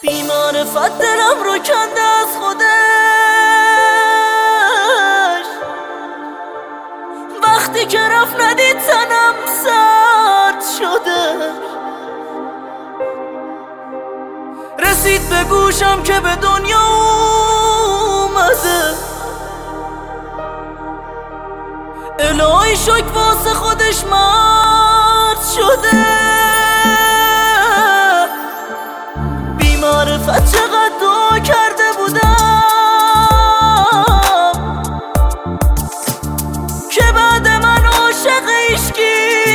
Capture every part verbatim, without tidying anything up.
بی‌معرفت دلم رو کنده از خودش، وقتی که رفت ندید تنم سرد شده. رسید به گوشم که به دنیا اومده، الهی شک واسه خودش مرد شده. بی‌معرفت چقدر دعا کرده بودم که بعد من عاشق عشقی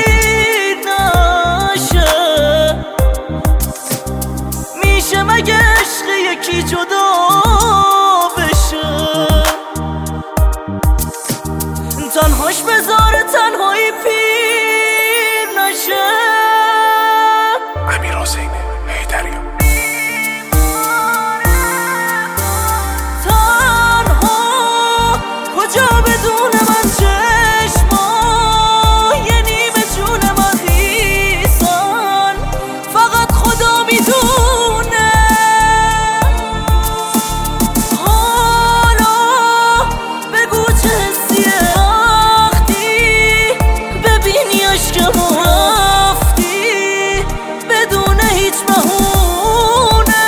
نشه. میشه مگه عشق یکی جدا بشه؟ تنهاش بذاره تنهایی پیر نشه. امیر حسین حیدری. تنها کجا بدون من چشما یه نیمه جون من خیسن، فقط خدا میدونه. حالا بگو چه حسیه ببینی عشقمو رفتی بدون هیچ بهونه.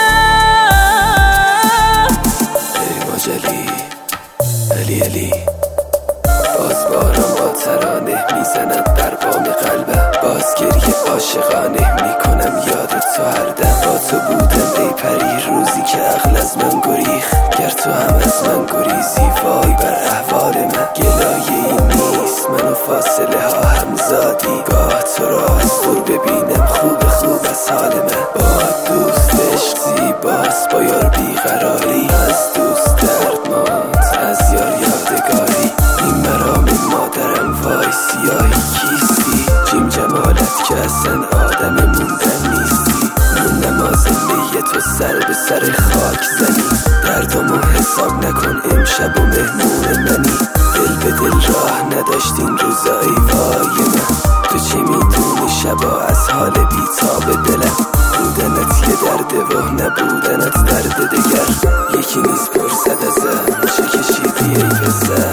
ای ماجلی علی علی، باز باران با ترانه میزند در بام قلبم، باز گریه عاشقانه میکنم یادت تو هر دم. با تو بودم ای پری روزی که عقل از من گریخ، گر تو هم از من گریزی وای بر احوال من. گلایه این نیست منو فاصله ها همزادی، گاه تو را از دور ببینم خوب خوب از حال من. با دوست عشق زیباست با یار بیقراری، از دوست دردماند از یار یادگاری. این مرام مادرم وای سیاهی کیستی، جیم جمالت که اصلا آدم موندن نیستی. من نماز می تو سر به سر خاک زنی، دردمو حساب نکن امشب و مهمون منی. دل به دل راه نداشتین روزایی وای من، تو چی میدونی شبا از حال بیتاب دلم. بودنت یه درده و نبودنت درد دگر، یکی نیست پرسد ازم چه کشیدی ای پسر.